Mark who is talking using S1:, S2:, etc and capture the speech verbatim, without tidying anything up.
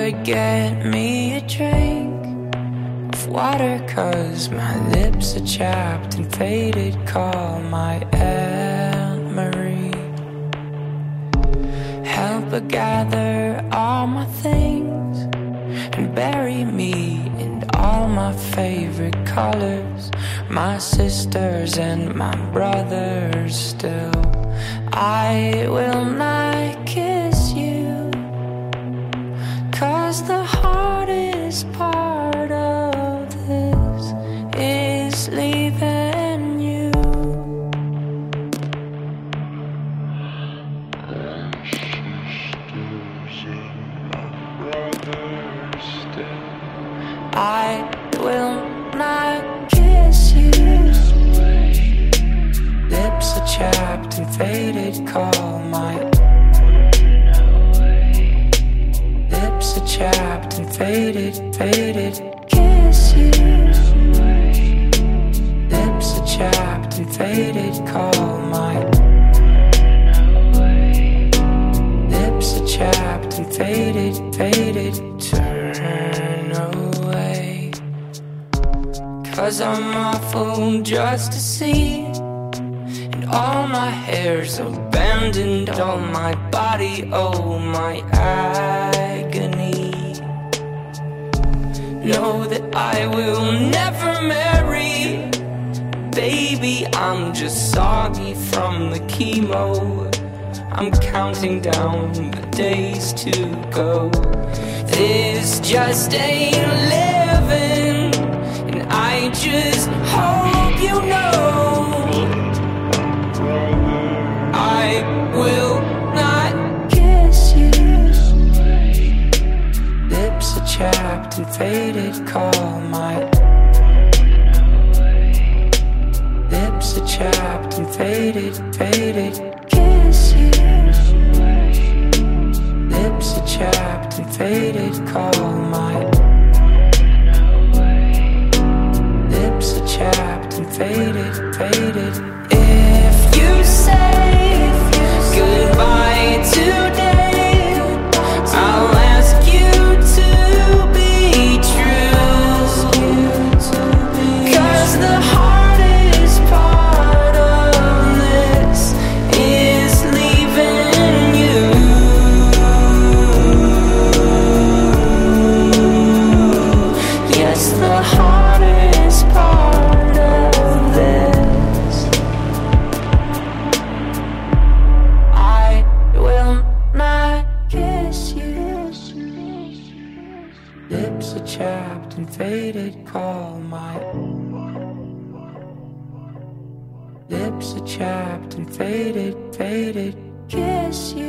S1: Mother, get me a drink of water, 'cause my lips are chapped and faded. Call my Aunt Marie. Help her gather all my things and bury me in all my favorite colors. My sisters and my brothers still. I will not kiss you, 'cause the hardest part of this is leaving you. I will not kiss you. Lips are chapped and faded. Call my lips are chapped and faded, faded. Kiss you. Lips are chapped and faded. Call my lips are chapped and faded, faded. Turn away, 'cause I'm awful just to see. All my hair's abandoned, all my body, oh my agony. Know that I will never marry. Baby, I'm just soggy from the chemo. I'm counting down the days to go. This just ain't living, and I just hope you know I will not kiss you. Lips are chapped and faded. Call my lips are chapped and faded, faded. Kiss you. Lips are chapped and faded. Call my lips are chapped and faded, faded. If you say goodbye today, I'll ask you to be true, 'cause the hardest part of this is leaving you. Yes, the hardest part of this. I will not kiss you. Lips are chapped and faded. Call my lips are chapped and faded, faded. Kiss you.